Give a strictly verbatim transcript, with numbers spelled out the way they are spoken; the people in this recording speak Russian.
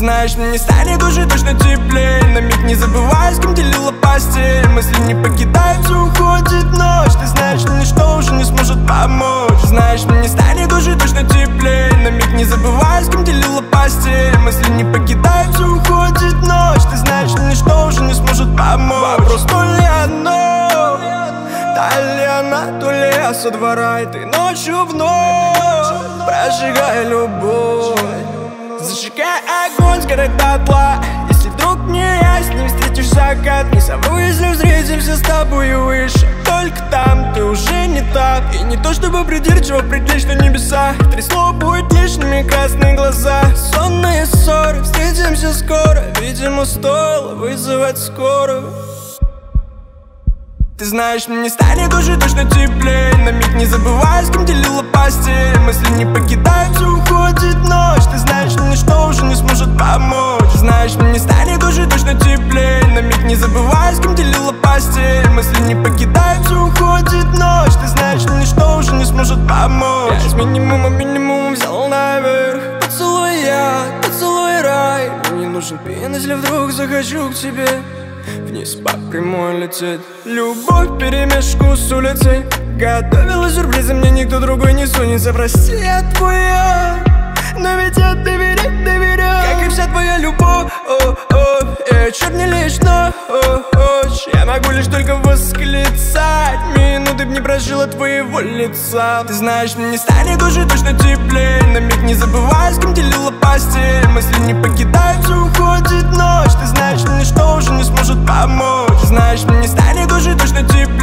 знаешь, мне не станет уже точно теплее. На миг не забывай, с кем делила постель. Мысли не покидают, все уходит ночь. Ты знаешь, что ничто уже не сможет помочь. Знаешь, мне не станет уже точно теплее. На миг не забывай, с кем делила постель. Мысли не покидают, все уходит ночь. Ты знаешь, что ничто уже не сможет помочь. Вопрос то ли одно, та ли она, то ли я со двора. И ты ночью вновь прожигай любовь. Зажигай огонь, сгорает дотла. Если вдруг не я с ним встретишь закат, не совру, если встретимся с тобой выше. Только там ты уже не так. И не то чтобы придирчиво прилечь на небеса. Трясло будет лишними красные глаза. Сонные ссоры, встретимся скоро. Видимо, стоило вызывать скорую. Ты знаешь, мне не станет уже точно теплее. На миг не забывай, с кем делила постель. Мысли не покидают, все уходит ночь. Ты знаешь, что ничто уже не сможет помочь. Знаешь, мне не станет уже точно теплее. На миг не забывай, с кем делила постель. Мысли не покидают, все уходит ночь. Ты знаешь, что ничто уже не сможет помочь. Я с минимума минимум взял наверх. Поцелуй я, поцелуй рай. Мне не нужен пин, если вдруг захочу к тебе. Вниз по прямой летит любовь вперемешку с улицей. Готовила сюрпризы, мне никто другой не сунется. Прости, я твоя, но ведь я доверять доверяю. Как и вся твоя любовь, о, о, э, черт не лично, о, о, я могу лишь только восклицать. Минуты б не прожила твоего лица. Ты знаешь, мне не станет уже точно теплее. На миг не забывай, с кем делила постель. Мысли не покидают, все уходит ночь. Ты знаешь, что ничто уже не сможет помочь. Знаешь, мне не станет уже точно теплее.